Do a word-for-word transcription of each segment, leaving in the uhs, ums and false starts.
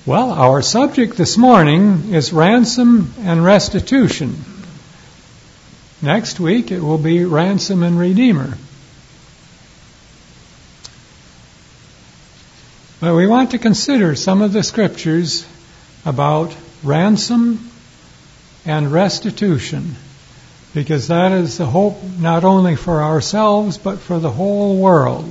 Well, our subject this morning is ransom and restitution. Next week it will be ransom and redeemer. But we want to consider some of the scriptures about ransom and restitution, because that is the hope not only for ourselves but for the whole world.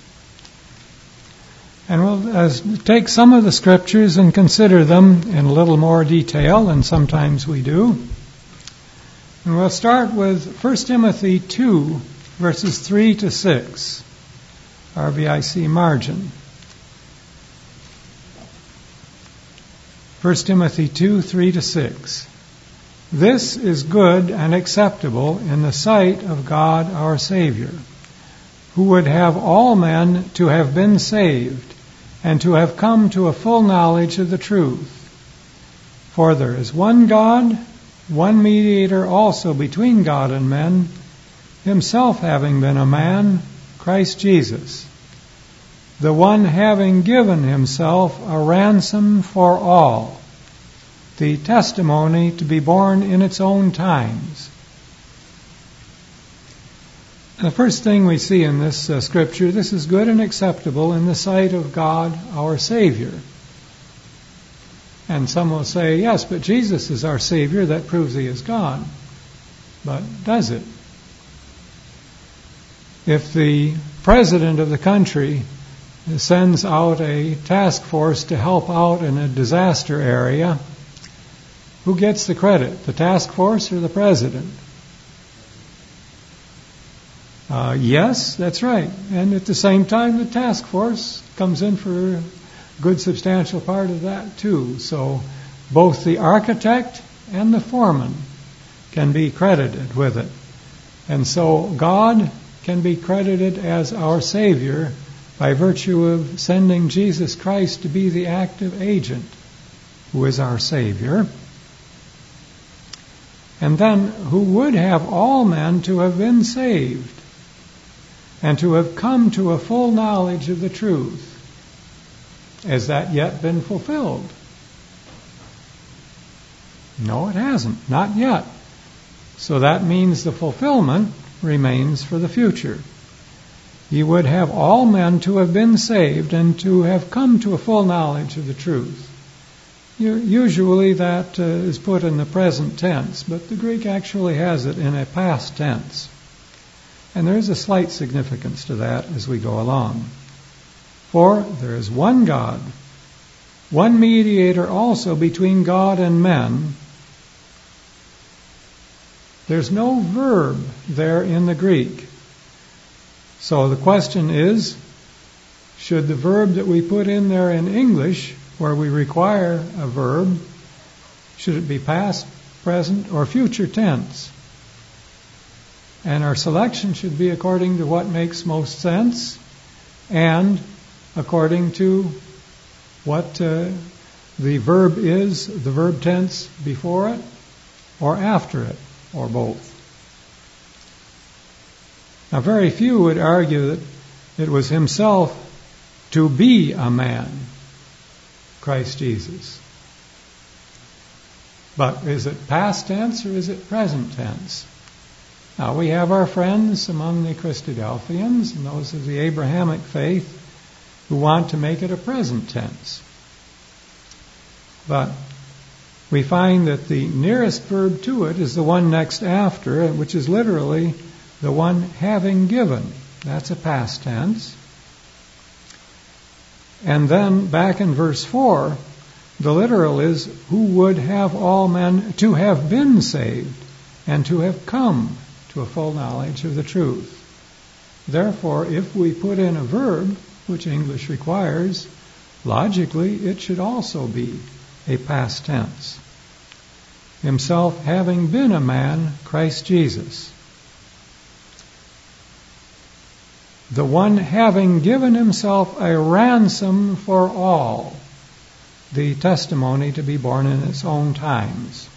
And we'll as, take some of the scriptures and consider them in a little more detail than sometimes we do. And we'll start with First Timothy two, verses three to six, R V I C margin. First Timothy two, three to six. This is good and acceptable in the sight of God our Savior, who would have all men to have been saved and to have come to a full knowledge of the truth. For there is one God, one mediator also between God and men, himself having been a man, Christ Jesus, the one having given himself a ransom for all, the testimony to be borne in its own times. The first thing we see in this uh, scripture, this is good and acceptable in the sight of God our Savior. And some will say, yes, but Jesus is our Savior, that proves He is God. But does it? If the president of the country sends out a task force to help out in a disaster area, who gets the credit, the task force or the president? Uh, yes, that's right. And at the same time, the task force comes in for a good substantial part of that too. So both the architect and the foreman can be credited with it. And so God can be credited as our Savior by virtue of sending Jesus Christ to be the active agent who is our Savior. And then who would have all men to have been saved and to have come to a full knowledge of the truth. Has that yet been fulfilled? No, it hasn't. Not yet. So that means the fulfillment remains for the future. He would have all men to have been saved and to have come to a full knowledge of the truth. Usually that uh, is put in the present tense, but the Greek actually has it in a past tense. And there is a slight significance to that as we go along. For there is one God, one mediator also between God and men. There's no verb there in the Greek. So the question is, should the verb that we put in there in English, where we require a verb, should it be past, present, or future tense? And our selection should be according to what makes most sense and according to what uh, the verb is, the verb tense before it or after it, or both. Now, very few would argue that it was himself to be a man, Christ Jesus. But is it past tense or is it present tense? Now, we have our friends among the Christadelphians and those of the Abrahamic faith who want to make it a present tense. But we find that the nearest verb to it is the one next after, which is literally the one having given. That's a past tense. And then back in verse four, the literal is, who would have all men to have been saved and to have come to a full knowledge of the truth. Therefore, if we put in a verb, which English requires, logically it should also be a past tense. Himself having been a man, Christ Jesus. The one having given himself a ransom for all, the testimony to be borne in its own times.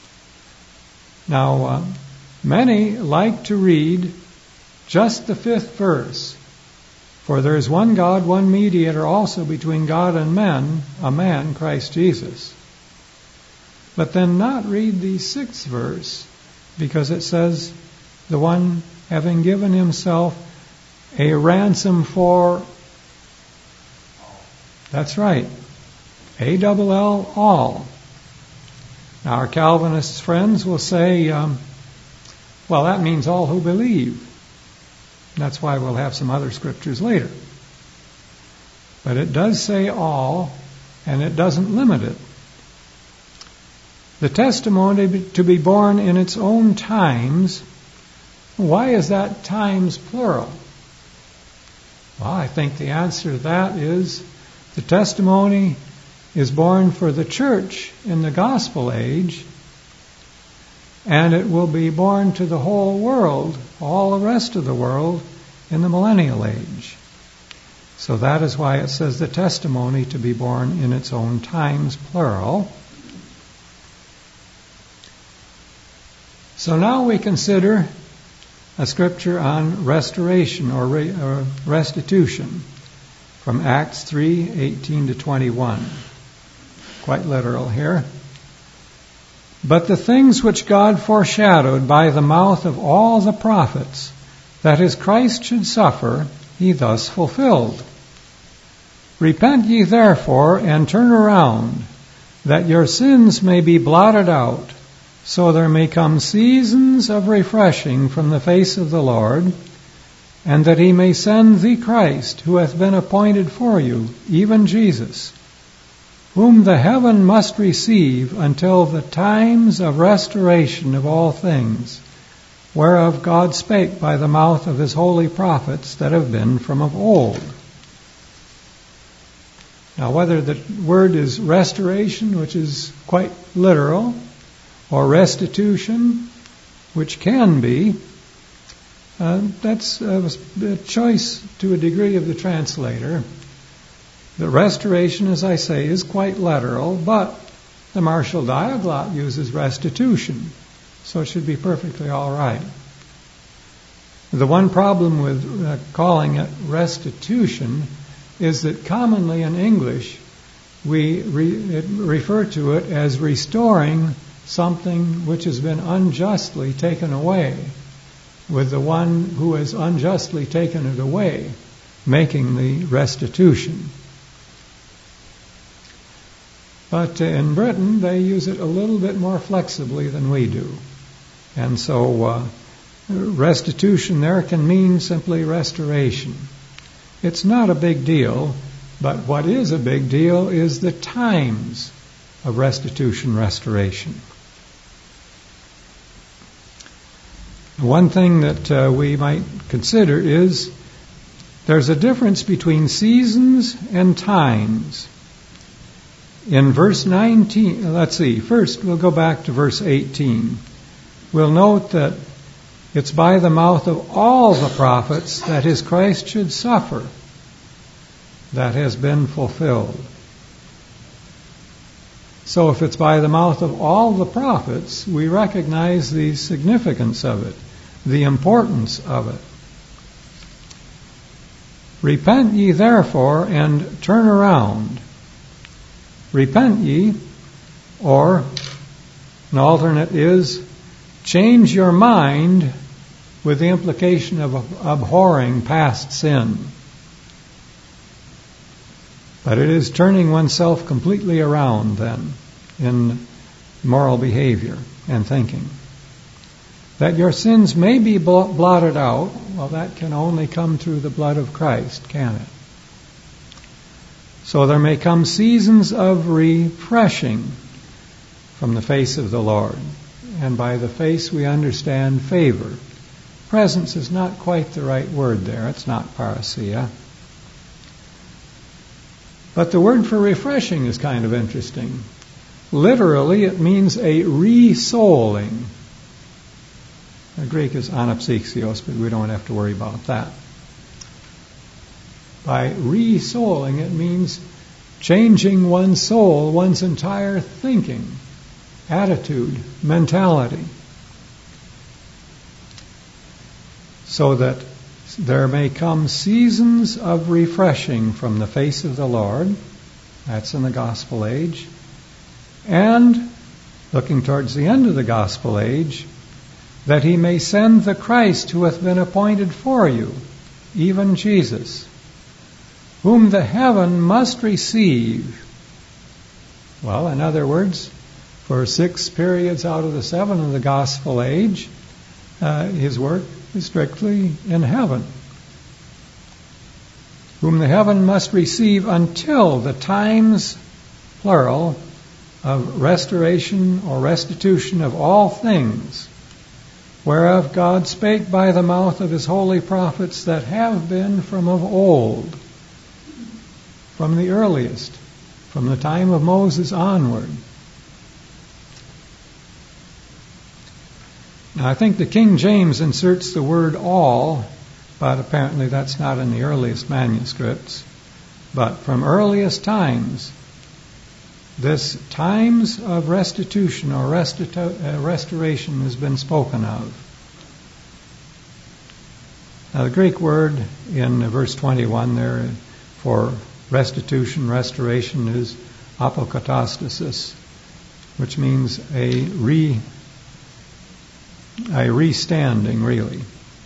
Now, uh, many like to read just the fifth verse For there is one God, one mediator also between God and men, a man, Christ Jesus. But then not read the sixth verse, because it says, the one having given himself a ransom for, that's right, A double L, all. Now our Calvinist friends will say, um, well, that means all who believe. And that's why we'll have some other scriptures later. But it does say all, and it doesn't limit it. The testimony to be born in its own times, why is that times plural? Well, I think the answer to that is the testimony is born for the church in the gospel age, and it will be born to the whole world, all the rest of the world, in the millennial age. So that is why it says the testimony to be born in its own times, plural. So now we consider a scripture on restoration or, re, or restitution from Acts three, eighteen to twenty-one. Quite literal here. But the things which God foreshadowed by the mouth of all the prophets, that his Christ should suffer, he thus fulfilled. Repent ye therefore, and turn around, that your sins may be blotted out, so there may come seasons of refreshing from the face of the Lord, and that he may send the Christ, who hath been appointed for you, even Jesus, whom the heaven must receive until the times of restoration of all things, whereof God spake by the mouth of his holy prophets that have been from of old. Now, whether the word is restoration, which is quite literal, or restitution, which can be, uh, that's a, a choice to a degree of the translator. The restoration, as I say, is quite literal, but the Marshall Diaglott uses restitution, so it should be perfectly all right. The one problem with uh, calling it restitution is that commonly in English we re- refer to it as restoring something which has been unjustly taken away, with the one who has unjustly taken it away making the restitution. But in Britain, they use it a little bit more flexibly than we do. And so uh, restitution there can mean simply restoration. It's not a big deal, but what is a big deal is the times of restitution, restoration. One thing that uh, we might consider is there's a difference between seasons and times. In verse nineteen, let's see, first we'll go back to verse eighteen. We'll note that it's by the mouth of all the prophets that his Christ should suffer. That has been fulfilled. So if it's by the mouth of all the prophets, we recognize the significance of it, the importance of it. Repent ye therefore, and turn around. Repent ye, or an alternate is change your mind, with the implication of abhorring past sin. But it is turning oneself completely around then in moral behavior and thinking. That your sins may be blotted out, well, that can only come through the blood of Christ, can it? So there may come seasons of refreshing from the face of the Lord. And by the face we understand favor. Presence is not quite the right word there. It's not parousia. But the word for refreshing is kind of interesting. Literally, it means a re-souling. The Greek is anapsyxios, but we don't have to worry about that. By re-souling, it means changing one's soul, one's entire thinking, attitude, mentality. So that there may come seasons of refreshing from the face of the Lord. That's in the gospel age. And, looking towards the end of the gospel age, that he may send the Christ who hath been appointed for you, even Jesus, whom the heaven must receive. Well, in other words, for six periods out of the seven of the gospel age, uh, his work is strictly in heaven. Whom the heaven must receive until the times, plural, of restoration or restitution of all things, whereof God spake by the mouth of his holy prophets that have been from of old, from the earliest, from the time of Moses onward. Now, I think the King James inserts the word all, but apparently that's not in the earliest manuscripts. But from earliest times, this times of restitution or restitu- uh, restoration has been spoken of. Now, the Greek word in verse twenty-one there for restitution, restoration is apokatastasis, which means a re a restanding, really.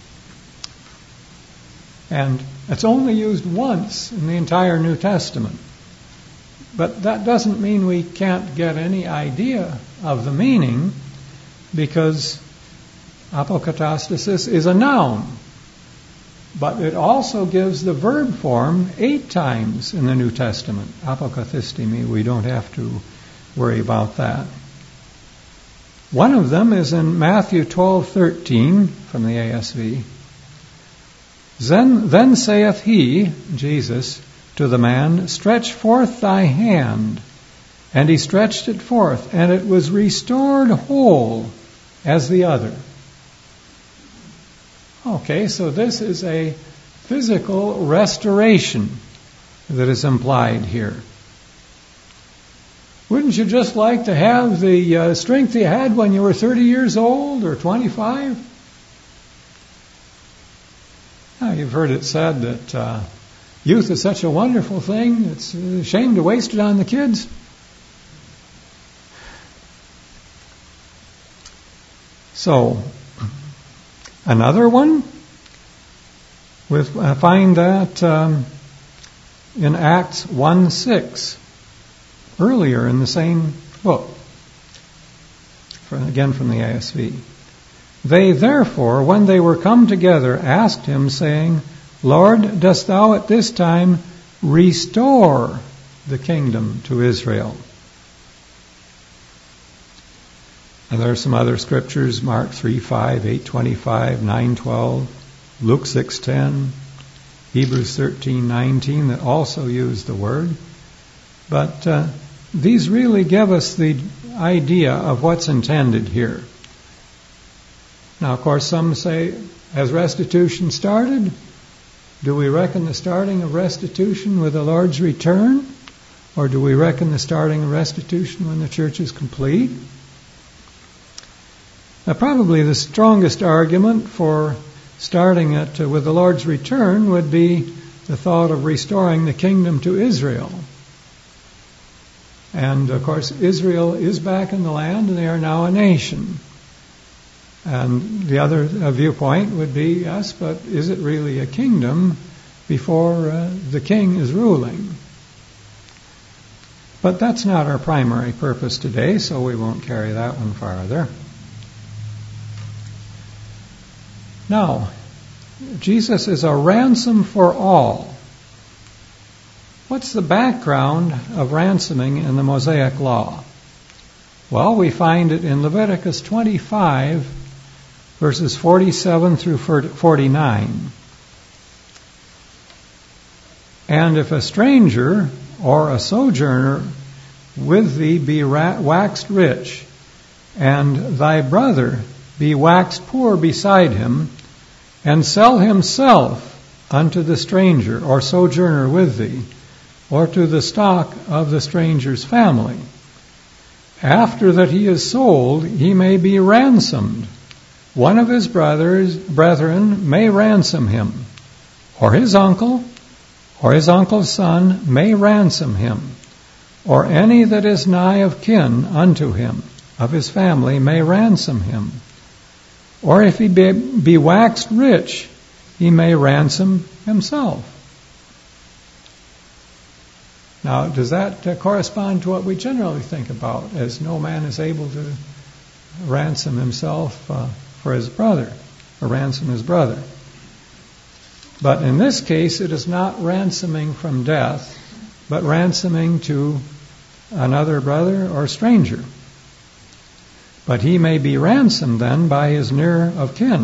And it's only used once in the entire New Testament. But that doesn't mean we can't get any idea of the meaning, because apokatastasis is a noun. But it also gives the verb form eight times in the New Testament. Apokathistemi, we don't have to worry about that. One of them is in Matthew twelve thirteen from the A S V. Then, then saith he, Jesus, to the man, stretch forth thy hand. And he stretched it forth, and it was restored whole as the other. Okay, so this is a physical restoration that is implied here. Wouldn't you just like to have the uh, strength you had when you were thirty years old or twenty-five? Now, you've heard it said that uh, youth is such a wonderful thing, it's a shame to waste it on the kids. So, another one, with uh, find that um, in Acts one six. Earlier in the same book, again from the A S V. They therefore, when they were come together, asked him, saying, Lord, dost thou at this time restore the kingdom to Israel? And there are some other scriptures, Mark three five, eight twenty-five, nine twelve, Luke six ten, Hebrews thirteen nineteen, that also use the word. But uh, these really give us the idea of what's intended here. Now, of course, some say, has restitution started? Do we reckon the starting of restitution with the Lord's return? Or do we reckon the starting of restitution when the church is complete? Now, probably the strongest argument for starting it with the Lord's return would be the thought of restoring the kingdom to Israel. And, of course, Israel is back in the land, and they are now a nation. And the other uh, viewpoint would be, yes, but is it really a kingdom before uh, the king is ruling? But that's not our primary purpose today, so we won't carry that one farther. Now, Jesus is a ransom for all. What's the background of ransoming in the Mosaic Law? Well, we find it in Leviticus twenty-five, verses forty-seven through forty-nine. And if a stranger or a sojourner with thee be waxed rich, and thy brother be waxed poor beside him, and sell himself unto the stranger or sojourner with thee, or to the stock of the stranger's family. After that he is sold, he may be ransomed. One of his brothers, brethren may ransom him, or his uncle, or his uncle's son may ransom him, or any that is nigh of kin unto him, of his family, may ransom him. Or if he be, be waxed rich, he may ransom himself. Now, does that uh, correspond to what we generally think about, as no man is able to ransom himself uh, for his brother, or ransom his brother? But in this case, it is not ransoming from death, but ransoming to another brother or stranger. But he may be ransomed then by his near of kin.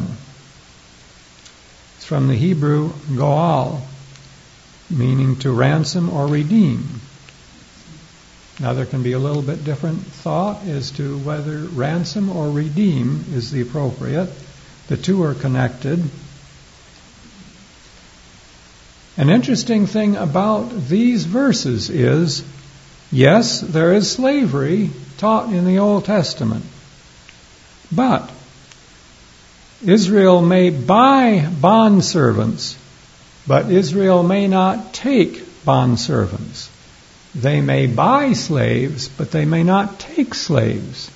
It's from the Hebrew goal, meaning to ransom or redeem. Now there can be a little bit different thought as to whether ransom or redeem is the appropriate. The two are connected. An interesting thing about these verses is, yes, there is slavery taught in the Old Testament, but Israel may buy bondservants, but Israel may not take bondservants. They may buy slaves, but they may not take slaves.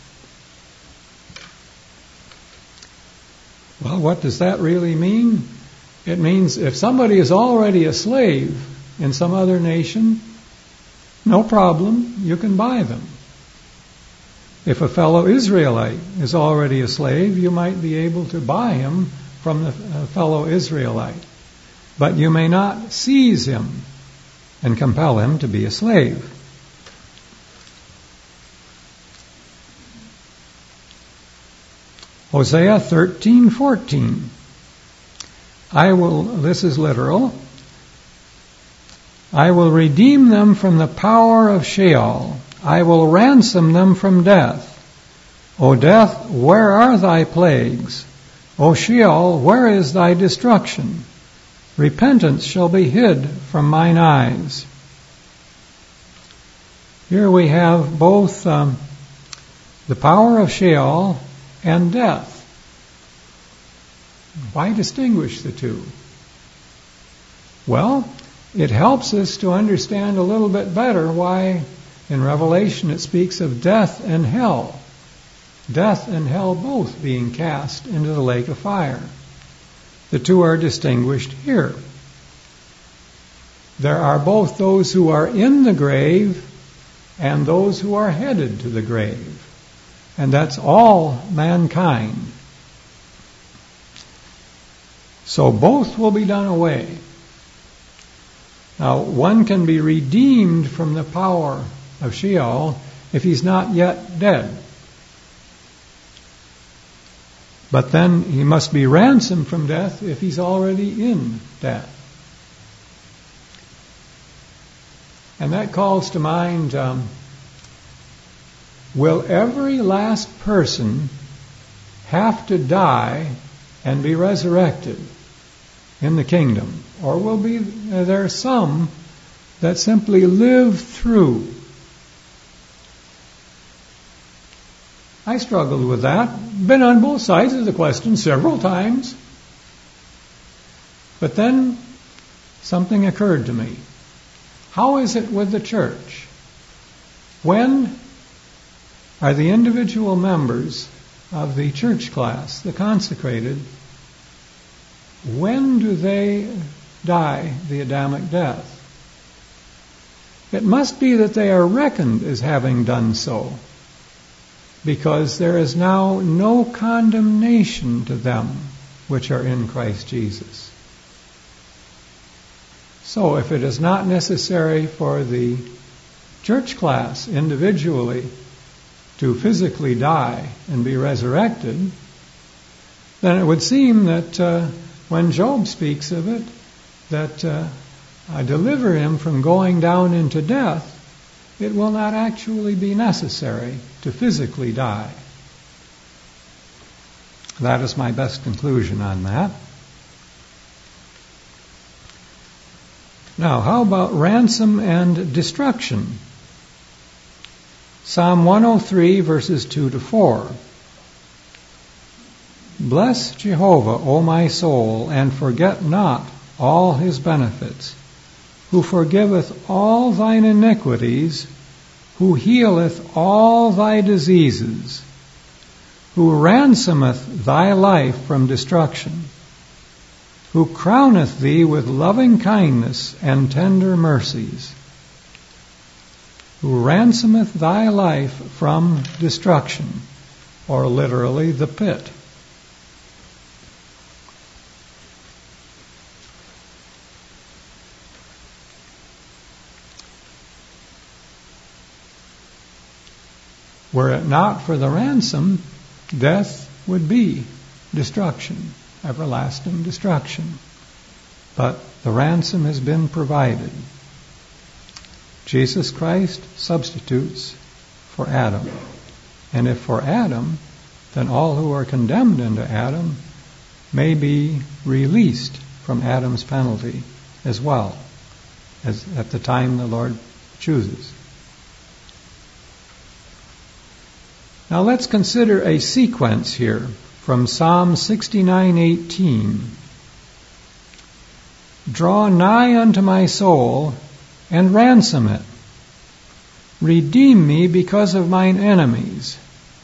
Well, what does that really mean? It means if somebody is already a slave in some other nation, no problem, you can buy them. If a fellow Israelite is already a slave, you might be able to buy him from the fellow Israelite. But you may not seize him and compel him to be a slave. Hosea thirteen fourteen. I will, this is literal, I will redeem them from the power of Sheol. I will ransom them from death. O death, where are thy plagues? O Sheol, where is thy destruction? Repentance shall be hid from mine eyes. Here we have both um, the power of Sheol and death. Why distinguish the two? Well, it helps us to understand a little bit better why in Revelation it speaks of death and hell. Death and hell both being cast into the lake of fire. The two are distinguished here. There are both those who are in the grave and those who are headed to the grave. And that's all mankind. So both will be done away. Now, one can be redeemed from the power of Sheol if he's not yet dead. But then he must be ransomed from death if he's already in death. And that calls to mind, um, will every last person have to die and be resurrected in the kingdom? Or will be uh, there some that simply live through? I struggled with that. Been on both sides of the question several times. But then something occurred to me. How is it with the church? When are the individual members of the church class, the consecrated, when do they die the Adamic death? It must be that they are reckoned as having done so, because there is now no condemnation to them which are in Christ Jesus. So if it is not necessary for the church class individually to physically die and be resurrected, then it would seem that uh, when Job speaks of it, that uh, I deliver him from going down into death, it will not actually be necessary to physically die. That is my best conclusion on that. Now, how about ransom and destruction? Psalm one oh three, verses two to four. Bless Jehovah, O my soul, and forget not all his benefits, who forgiveth all thine iniquities, who healeth all thy diseases, who ransometh thy life from destruction, who crowneth thee with loving kindness and tender mercies, who ransometh thy life from destruction, or literally the pit. Were it not for the ransom, death would be destruction, everlasting destruction. But the ransom has been provided. Jesus Christ substitutes for Adam. And if for Adam, then all who are condemned into Adam may be released from Adam's penalty as well, as at the time the Lord chooses. Now let's consider a sequence here from Psalm sixty-nine eighteen. Draw nigh unto my soul, and ransom it. Redeem me because of mine enemies.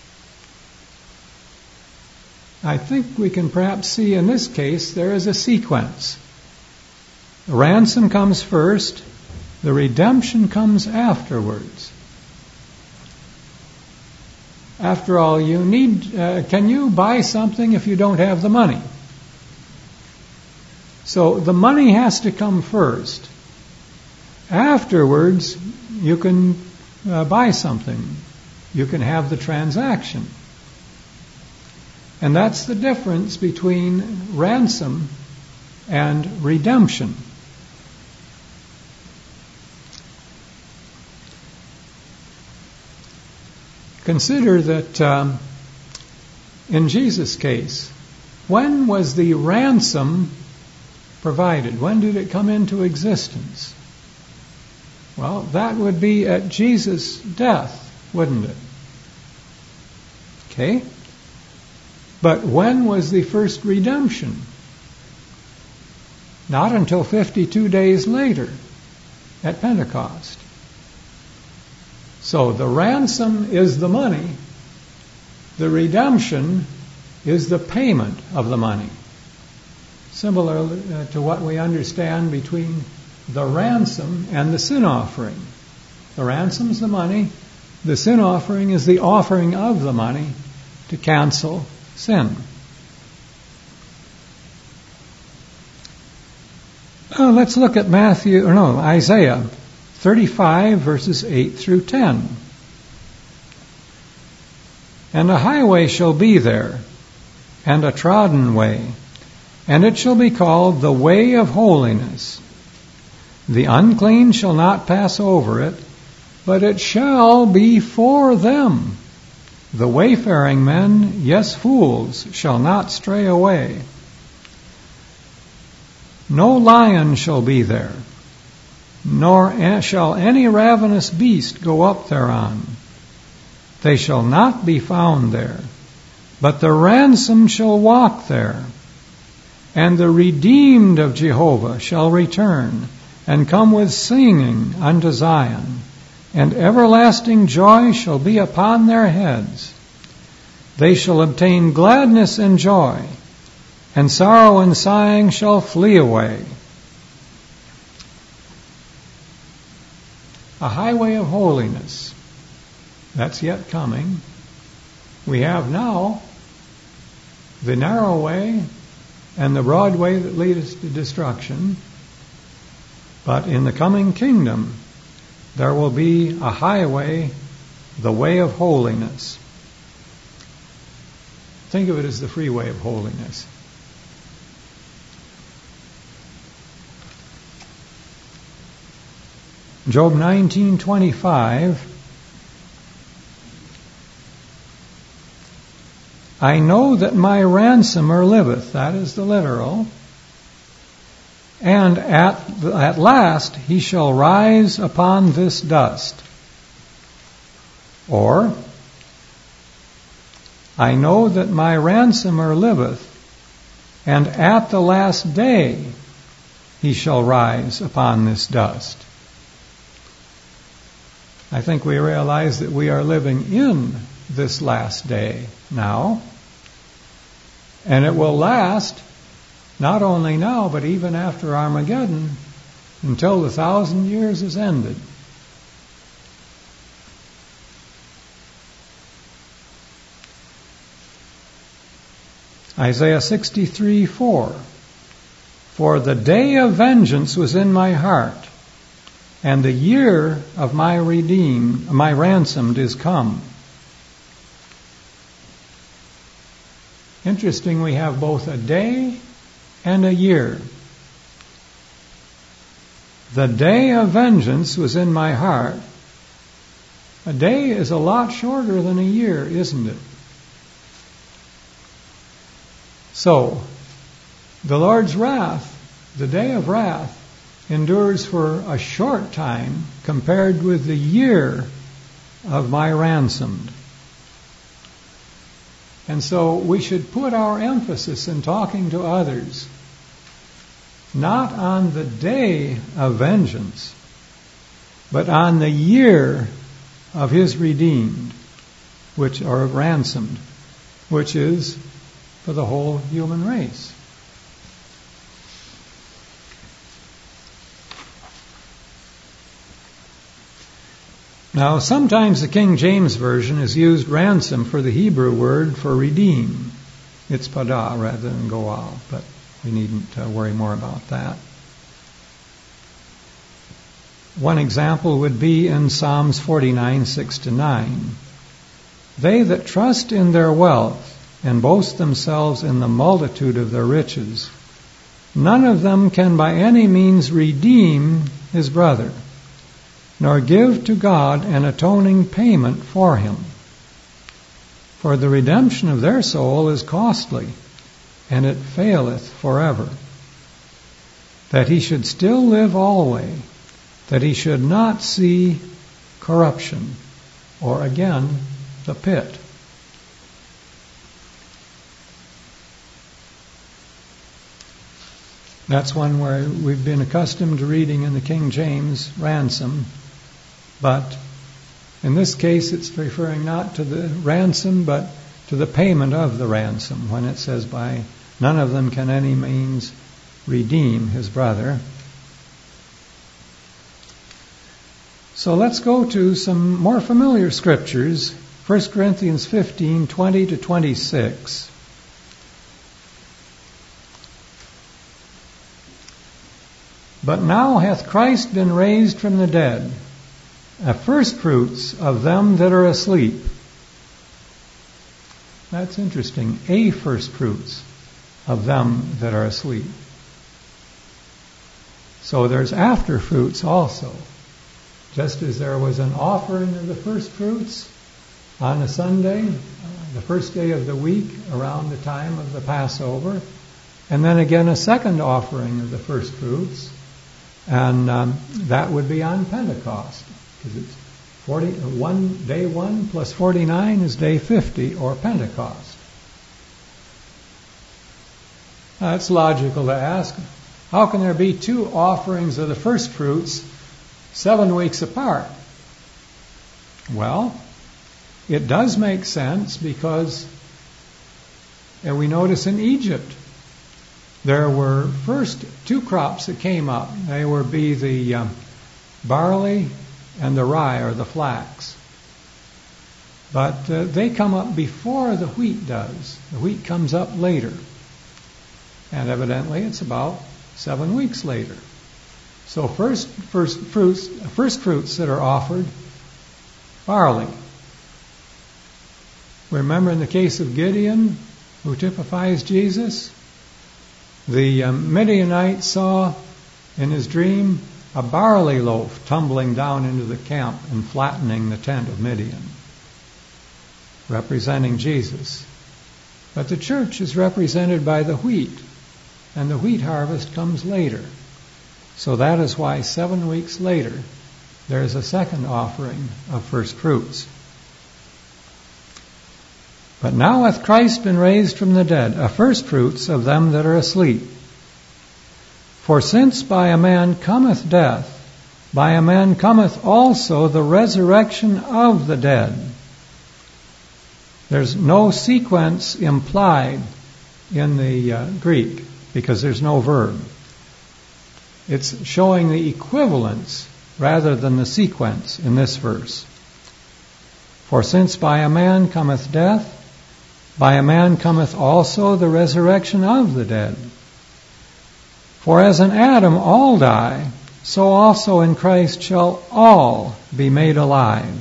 I think we can perhaps see in this case there is a sequence. The ransom comes first, the redemption comes afterwards. After all, you need, uh, can you buy something if you don't have the money? So the money has to come first. Afterwards, you can uh, buy something. You can have the transaction. And that's the difference between ransom and redemption. Consider that um, in Jesus' case, when was the ransom provided? When did it come into existence? Well, that would be at Jesus' death, wouldn't it? Okay? But when was the first redemption? Not until fifty-two days later, at Pentecost. So the ransom is the money. The redemption is the payment of the money. Similar uh, to what we understand between the ransom and the sin offering. The ransom is the money. The sin offering is the offering of the money to cancel sin. Uh, let's look at Matthew, or no, Isaiah thirty-five, verses eight through ten. And a highway shall be there, and a trodden way, and it shall be called the way of holiness. The unclean shall not pass over it, but it shall be for them. The wayfaring men, yes, fools, shall not stray away. No lion shall be there, nor shall any ravenous beast go up thereon. They shall not be found there, but the ransom shall walk there. And the redeemed of Jehovah shall return, and come with singing unto Zion, and everlasting joy shall be upon their heads. They shall obtain gladness and joy, and sorrow and sighing shall flee away. A highway of holiness, that's yet coming. We have now the narrow way and the broad way that lead us to destruction. But in the coming kingdom, there will be a highway, the way of holiness. Think of it as the freeway of holiness. Job nineteen twenty-five. I know that my ransomer liveth. That is the literal. And at, at last he shall rise upon this dust. Or, I know that my ransomer liveth, and at the last day he shall rise upon this dust. I think we realize that we are living in this last day now, and it will last not only now, but even after Armageddon, until the thousand years is ended. Isaiah sixty-three four. For the day of vengeance was in my heart, and the year of my redeemed, my ransomed is come. Interesting, we have both a day and a year. The day of vengeance was in my heart. A day is a lot shorter than a year, isn't it? So, the Lord's wrath, the day of wrath, endures for a short time compared with the year of my ransomed. And so we should put our emphasis in talking to others not on the day of vengeance, but on the year of his redeemed, which are ransomed, which is for the whole human race. Now, sometimes the King James Version has used ransom for the Hebrew word for redeem. It's padah rather than goal, but we needn't uh, worry more about that. One example would be in Psalms forty-nine, six to nine. They that trust in their wealth and boast themselves in the multitude of their riches, none of them can by any means redeem his brother, nor give to God an atoning payment for him. For the redemption of their soul is costly, and it faileth forever. That he should still live alway, that he should not see corruption, or again, the pit. That's one where we've been accustomed to reading in the King James, ransom, but in this case it's referring not to the ransom, but to the payment of the ransom, when it says, by none of them can any means redeem his brother. So let's go to some more familiar scriptures. First Corinthians fifteen, twenty to twenty-six. But now hath Christ been raised from the dead, a firstfruits of them that are asleep. That's interesting. A firstfruits of them that are asleep. So there's afterfruits also. Just as there was an offering of the firstfruits on a Sunday, the first day of the week around the time of the Passover, and then again a second offering of the firstfruits, and um, that would be on Pentecost, because it's forty, one, day one plus forty-nine is day fifty, or Pentecost. Now, it's logical to ask, how can there be two offerings of the firstfruits seven weeks apart? Well, it does make sense because and we notice in Egypt there were first two crops that came up. They would be the um, barley and the rye, or the flax. But uh, they come up before the wheat does. The wheat comes up later. And evidently it's about seven weeks later. So first, first fruits, first fruits that are offered, barley. Remember in the case of Gideon, who typifies Jesus, the um, Midianite saw in his dream a barley loaf tumbling down into the camp and flattening the tent of Midian, representing Jesus. But the church is represented by the wheat, and the wheat harvest comes later. So that is why seven weeks later there is a second offering of first fruits. But now hath Christ been raised from the dead, a first fruits of them that are asleep. For since by a man cometh death, by a man cometh also the resurrection of the dead. There's no sequence implied in the uh, Greek because there's no verb. It's showing the equivalence rather than the sequence in this verse. For since by a man cometh death, by a man cometh also the resurrection of the dead. For as in Adam all die, so also in Christ shall all be made alive.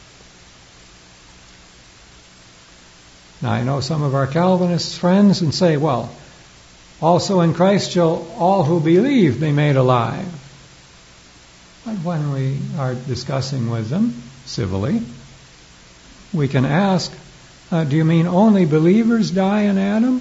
Now I know some of our Calvinist friends and say, well, also in Christ shall all who believe be made alive. But when we are discussing with them civilly, we can ask, uh, do you mean only believers die in Adam?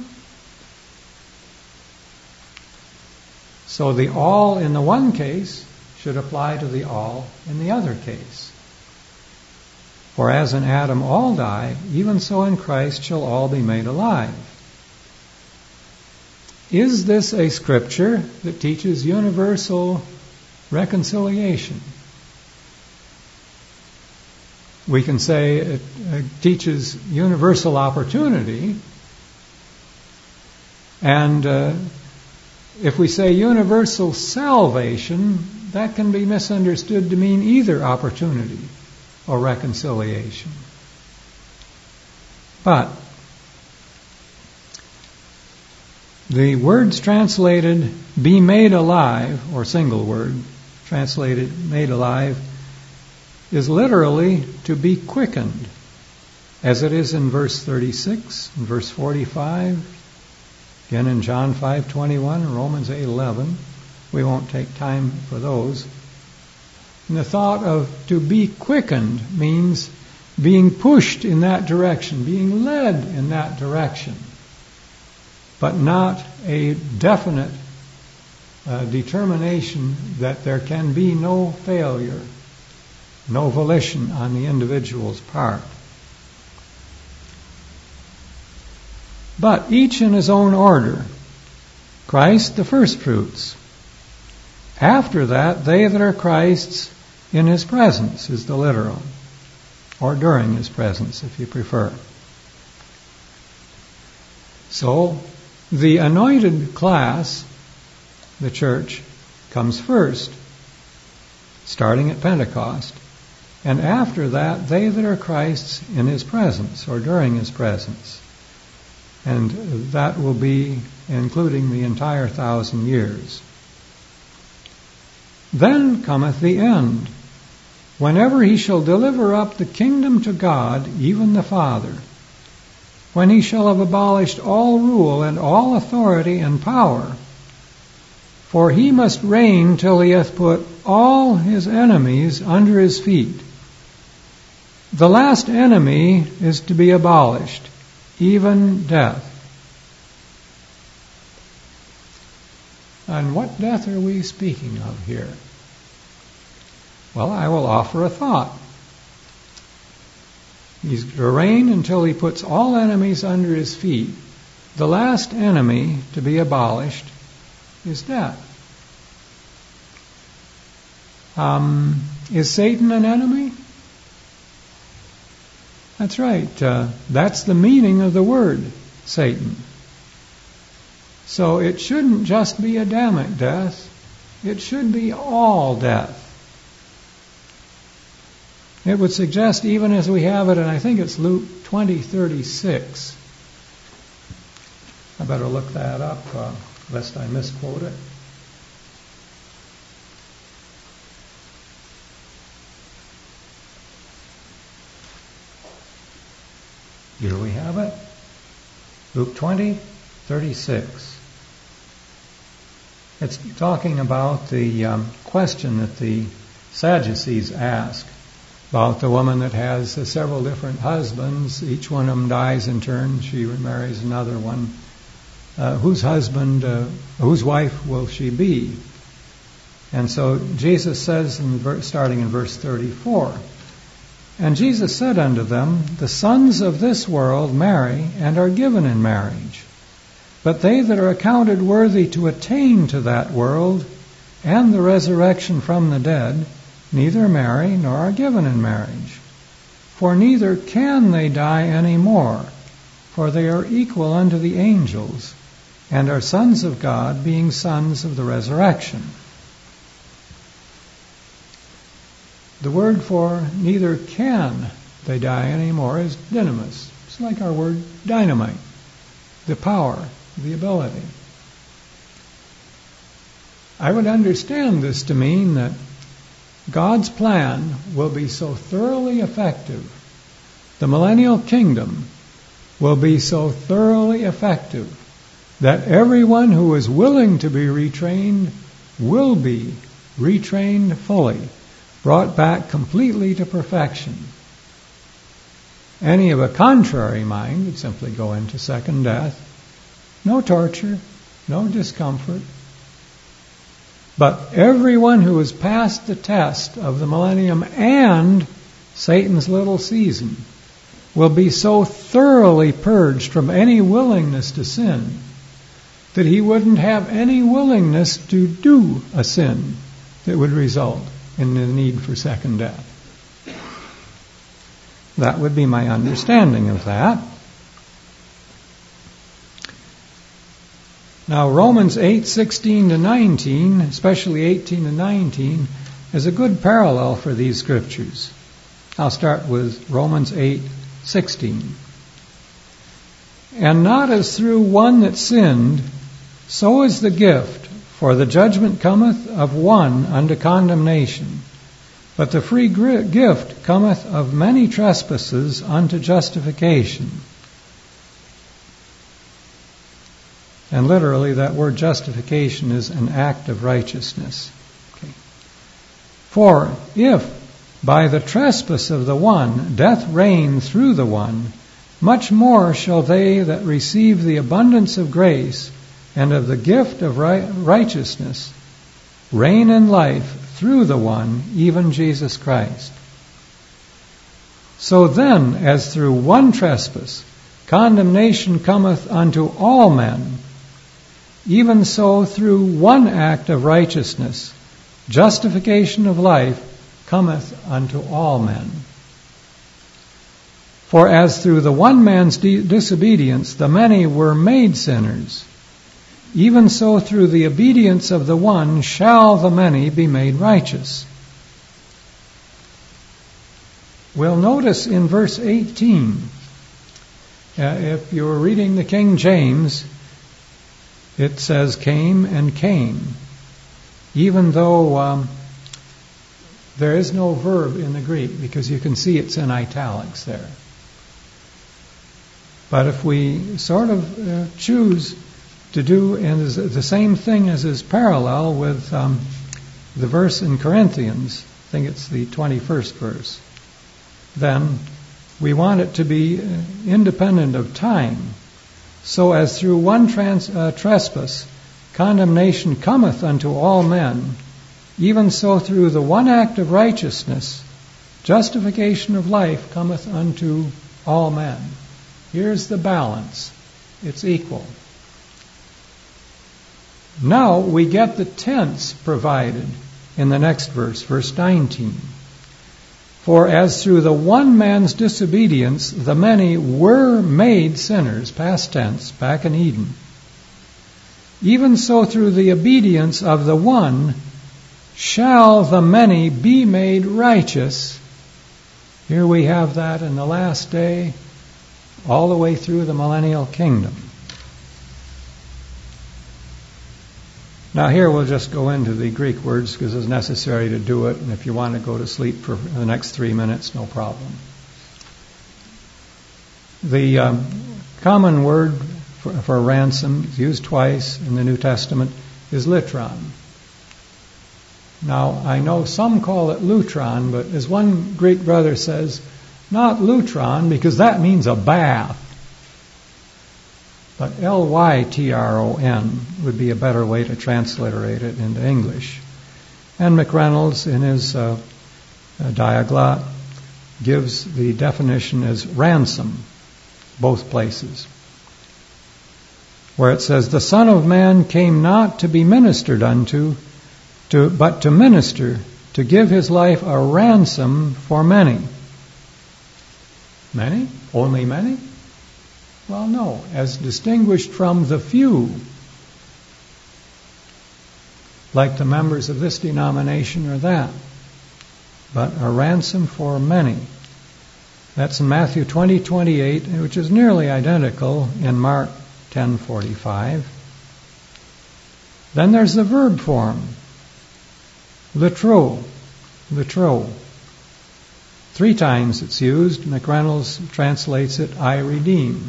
So the all in the one case should apply to the all in the other case. For as in Adam all die, even so in Christ shall all be made alive. Is this a scripture that teaches universal reconciliation? We can say it teaches universal opportunity, and uh, if we say universal salvation, that can be misunderstood to mean either opportunity or reconciliation. But the words translated be made alive, or single word translated made alive, is literally to be quickened, as it is in verse thirty-six, and verse forty-five, again in John five twenty-one and Romans eight eleven. We won't take time for those. And the thought of to be quickened means being pushed in that direction, being led in that direction, but not a definite uh, determination that there can be no failure, no volition on the individual's part. But each in his own order. Christ, the first fruits. After that, they that are Christ's in his presence is the literal, or during his presence, if you prefer. So, the anointed class, the church, comes first, starting at Pentecost, and after that, they that are Christ's in his presence, or during his presence. And that will be including the entire thousand years. Then cometh the end, whenever he shall deliver up the kingdom to God, even the Father, when he shall have abolished all rule and all authority and power. For he must reign till he hath put all his enemies under his feet. The last enemy is to be abolished, even death. And what death are we speaking of here? Well, I will offer a thought. He's to reign until he puts all enemies under his feet. The last enemy to be abolished is death. Um, is Satan an enemy? That's right. Uh, that's the meaning of the word, Satan. So it shouldn't just be Adamic death. It should be all death. It would suggest, even as we have it, and I think it's Luke twenty thirty-six. I better look that up, uh, lest I misquote it. Here we have it. Luke twenty thirty-six. It's talking about the um, question that the Sadducees ask about the woman that has uh, several different husbands. Each one of them dies in turn. She remarries another one. Uh, whose husband, uh, whose wife will she be? And so Jesus says, in the, starting in verse thirty-four, and Jesus said unto them, the sons of this world marry and are given in marriage. But they that are accounted worthy to attain to that world and the resurrection from the dead neither marry nor are given in marriage. For neither can they die any more, for they are equal unto the angels, and are sons of God, being sons of the resurrection. The word for neither can they die any more is dynamis. It's like our word dynamite, the power, the ability. I would understand this to mean that God's plan will be so thoroughly effective, the millennial kingdom will be so thoroughly effective, that everyone who is willing to be retrained will be retrained fully, brought back completely to perfection. Any of a contrary mind would simply go into second death. No torture, no discomfort. But everyone who has passed the test of the millennium and Satan's little season will be so thoroughly purged from any willingness to sin that he wouldn't have any willingness to do a sin that would result in the need for second death. That would be my understanding of that. Now, Romans eight sixteen to nineteen, especially eighteen to nineteen, is a good parallel for these scriptures. I'll start with Romans eight sixteen. And not as through one that sinned, so is the gift, for the judgment cometh of one unto condemnation, but the free gift cometh of many trespasses unto justification. And literally, that word justification is an act of righteousness. Okay. For if by the trespass of the one death reigned through the one, much more shall they that receive the abundance of grace and of the gift of righteousness reign in life through the one, even Jesus Christ. So then, as through one trespass condemnation cometh unto all men, even so through one act of righteousness justification of life cometh unto all men. For as through the one man's disobedience the many were made sinners, even so through the obedience of the one shall the many be made righteous. We'll notice in verse eighteen, uh, if you're reading the King James, it says came and came, even though um, there is no verb in the Greek, because you can see it's in italics there. But if we sort of uh, choose to do and the same thing as is parallel with um, the verse in Corinthians, I think it's the twenty-first verse, then we want it to be independent of time. So as through one trans, uh, trespass condemnation cometh unto all men, even so through the one act of righteousness justification of life cometh unto all men. Here's the balance. It's equal. Now we get the tense provided in the next verse, verse nineteen. For as through the one man's disobedience the many were made sinners, past tense, back in Eden, even so through the obedience of the one shall the many be made righteous. Here we have that in the last day, all the way through the millennial kingdom. Now here we'll just go into the Greek words because it's necessary to do it, and if you want to go to sleep for the next three minutes, no problem. The um, common word for, for ransom, used twice in the New Testament, is litron. Now, I know some call it lutron, but as one Greek brother says, not lutron, because that means a bath. But L Y T R O N would be a better way to transliterate it into English. And McReynolds, in his uh, uh, Diaglott, gives the definition as ransom, both places. where it says, "The Son of Man came not to be ministered unto, to, but to minister, to give his life a ransom for many." Many? Only many? Well, no, as distinguished from the few, like the members of this denomination or that, but a ransom for many. That's in Matthew twenty twenty-eight, which is nearly identical in Mark ten forty-five. Then there's the verb form, litro, litro. Three times it's used. McReynolds translates it, "I redeem."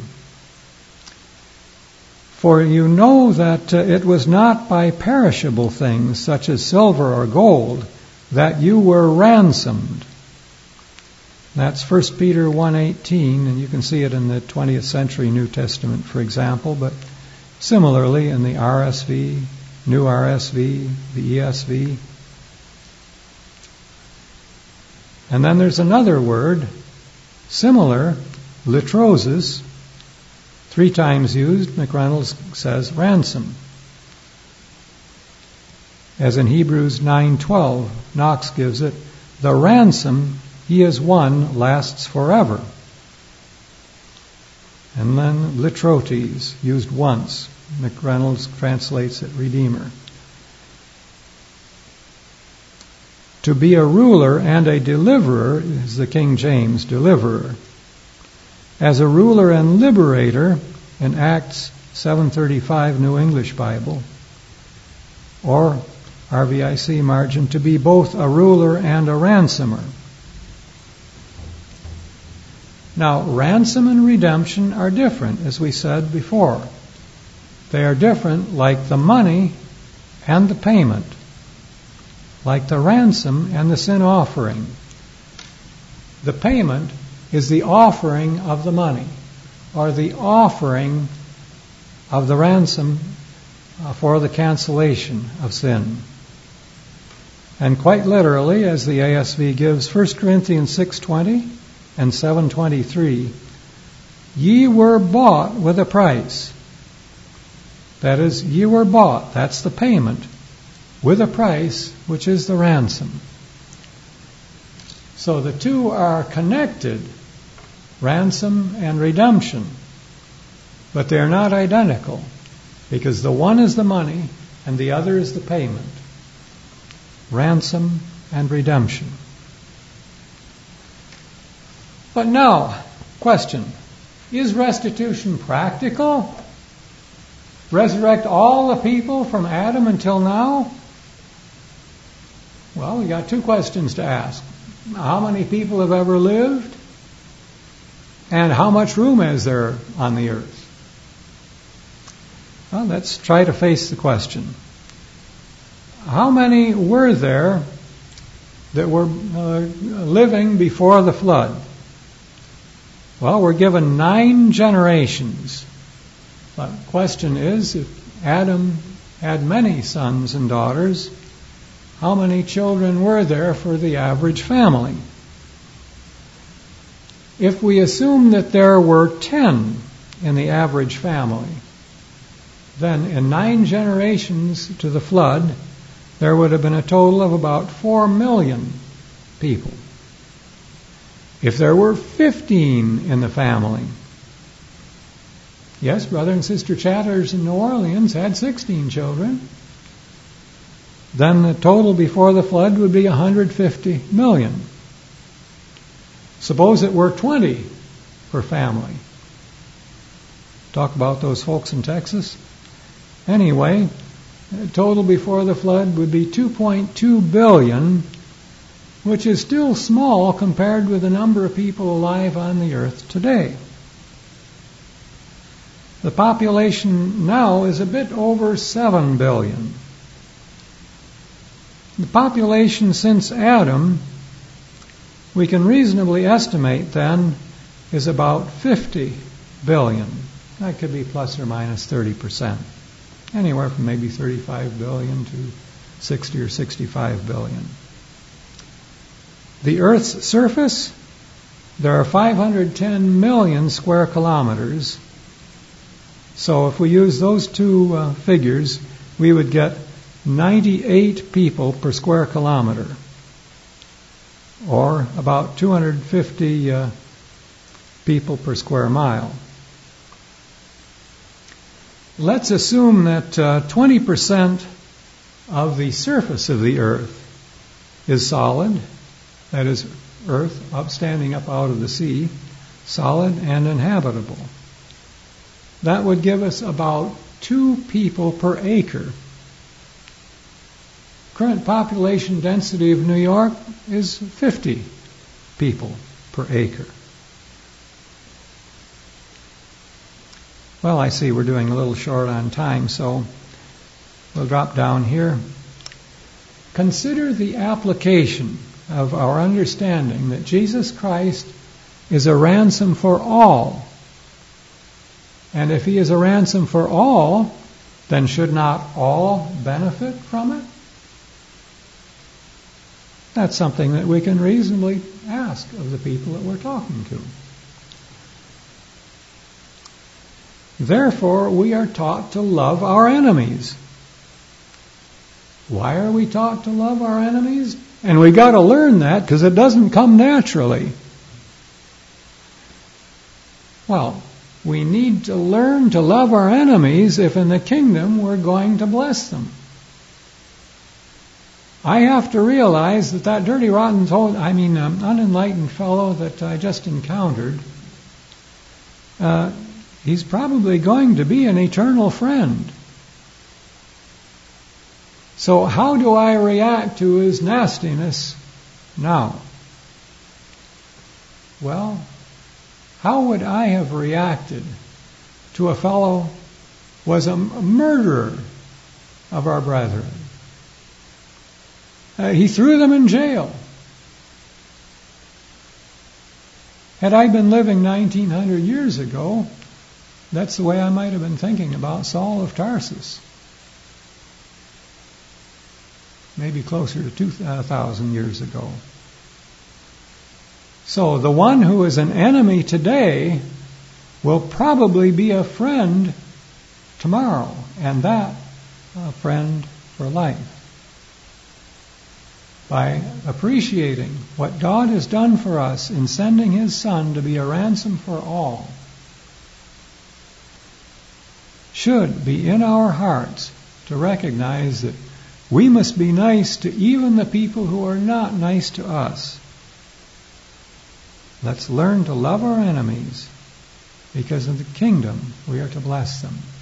"For you know that uh, it was not by perishable things, such as silver or gold, that you were ransomed." That's First Peter one eighteen, and you can see it in the twentieth century New Testament, for example, but similarly in the R S V, New R S V, the E S V. And then there's another word, similar, litrosis, three times used. McReynolds says ransom. As in Hebrews nine twelve, Knox gives it, "The ransom he has won lasts forever." And then litrotes, used once. McReynolds translates it redeemer. To be a ruler and a deliverer is the King James, deliverer. As a ruler and liberator in Acts seven thirty-five New English Bible, or R V I C margin, to be both a ruler and a ransomer. Now, ransom and redemption are different, as we said before. They are different like the money and the payment, like the ransom and the sin offering. The payment is the offering of the money, or the offering of the ransom for the cancellation of sin. And quite literally, as the A S V gives, First Corinthians six twenty and seven twenty-three, "Ye were bought with a price." That is, ye were bought, that's the payment, with a price, which is the ransom. So the two are connected, ransom and redemption, but they're not identical, because the one is the money and the other is the payment. Ransom and redemption. But now, question, is restitution practical? Resurrect all the people from Adam until now? Well, we got two questions to ask. How many people have ever lived? And how much room is there on the earth? Well, let's try to face the question. How many were there that were uh, living before the flood? Well, we're given nine generations. But the question is, if Adam had many sons and daughters, how many children were there for the average family? If we assume that there were ten in the average family, then in nine generations to the flood, there would have been a total of about four million people. If there were fifteen in the family, yes, Brother and Sister Chatters in New Orleans had sixteen children, then the total before the flood would be one hundred fifty million. Suppose it were twenty per family. Talk about those folks in Texas. Anyway, the total before the flood would be two point two billion, which is still small compared with the number of people alive on the earth today. The population now is a bit over seven billion. The population since Adam, we can reasonably estimate then, is about fifty billion. That could be plus or minus thirty percent. Anywhere from maybe thirty-five billion to sixty or sixty-five billion. The Earth's surface, there are five hundred ten million square kilometers. So if we use those two uh, figures, we would get ninety-eight people per square kilometer, or about two hundred fifty uh, people per square mile. Let's assume that uh, twenty percent of the surface of the earth is solid, that is, earth up standing up out of the sea, solid and inhabitable. That would give us about two people per acre. Current population density of New York is fifty people per acre. Well, I see we're doing a little short on time, so we'll drop down here. Consider the application of our understanding that Jesus Christ is a ransom for all. And if he is a ransom for all, then should not all benefit from it? That's something that we can reasonably ask of the people that we're talking to. Therefore, we are taught to love our enemies. Why are we taught to love our enemies? And we got to learn that because it doesn't come naturally. Well, we need to learn to love our enemies if in the kingdom we're going to bless them. I have to realize that that dirty, rotten, told, I mean, um, unenlightened fellow that I just encountered, uh, he's probably going to be an eternal friend. So how do I react to his nastiness now? Well, how would I have reacted to a fellow who was a murderer of our brethren? Uh, he threw them in jail. Had I been living nineteen hundred years ago, that's the way I might have been thinking about Saul of Tarsus. Maybe closer to two thousand years ago. So the one who is an enemy today will probably be a friend tomorrow, and that a friend for life. By appreciating what God has done for us in sending his Son to be a ransom for all, should be in our hearts to recognize that we must be nice to even the people who are not nice to us. Let's learn to love our enemies, because in the kingdom we are to bless them.